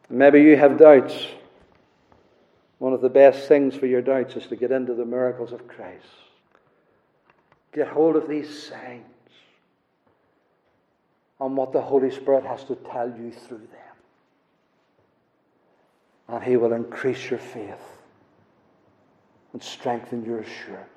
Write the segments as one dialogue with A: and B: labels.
A: Maybe you have doubts. One of the best things for your doubts is to get into the miracles of Christ. Get hold of these signs and what the Holy Spirit has to tell you through them. And He will increase your faith and strengthen your assurance.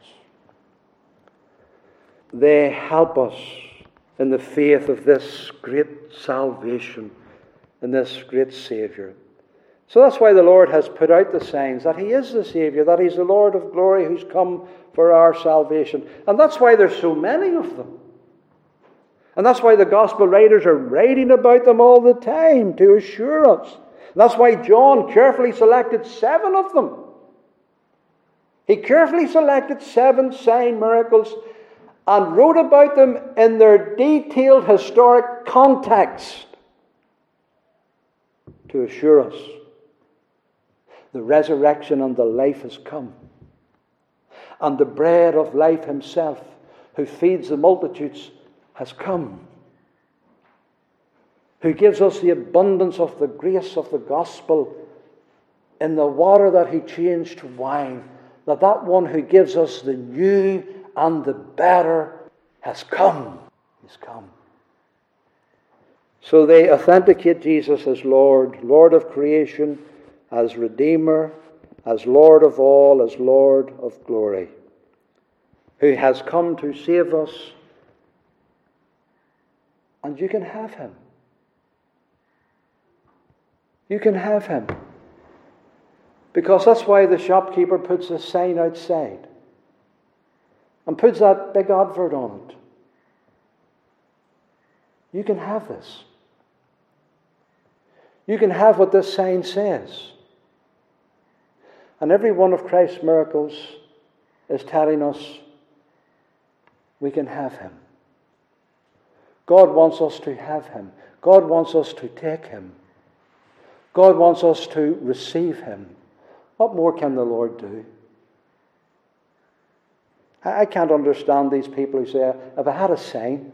A: They help us in the faith of this great salvation and this great Saviour. So that's why the Lord has put out the signs that He is the Saviour, that He's the Lord of glory who's come for our salvation. And that's why there's so many of them. And that's why the Gospel writers are writing about them all the time to assure us. And that's why John carefully selected 7 of them. He carefully selected 7 sign miracles and wrote about them in their detailed historic context to assure us the resurrection and the life has come. And the bread of life Himself, who feeds the multitudes, has come. Who gives us the abundance of the grace of the gospel in the water that He changed to wine. That one who gives us the new and the better has come. He's come. So they authenticate Jesus as Lord, Lord of creation, as Redeemer, as Lord of all, as Lord of glory, who has come to save us. And you can have Him. You can have Him. Because that's why the shopkeeper puts a sign outside and puts that big advert on it. You can have this. You can have what this sign says. And every one of Christ's miracles is telling us we can have Him. God wants us to have Him. God wants us to take Him. God wants us to receive Him. What more can the Lord do? I can't understand these people who say, if I had a sign,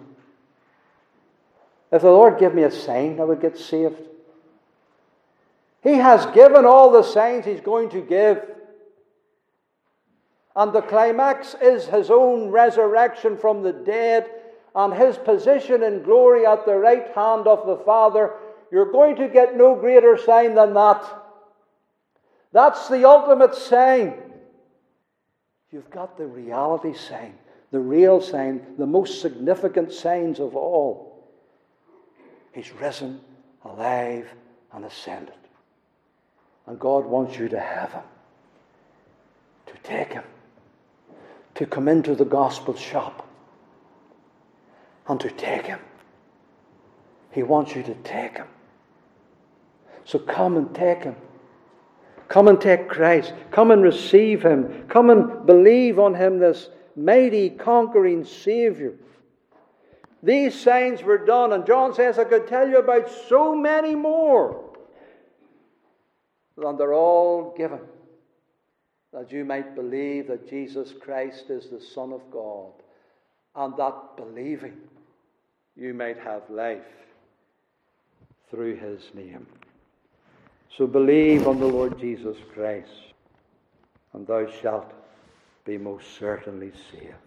A: if the Lord gave me a sign, I would get saved. He has given all the signs He's going to give. And the climax is His own resurrection from the dead and His position in glory at the right hand of the Father. You're going to get no greater sign than that. That's the ultimate sign. You've got the reality sign, the real sign, the most significant signs of all. He's risen, alive, and ascended. And God wants you to have Him, to take Him, to come into the gospel shop and to take Him. He wants you to take Him. So come and take Him. Come and take Christ. Come and receive Him. Come and believe on Him, this mighty, conquering Saviour. These signs were done, and John says I could tell you about so many more. And they're all given that you might believe that Jesus Christ is the Son of God, and that believing you might have life through His name. So believe on the Lord Jesus Christ, and thou shalt be most certainly saved.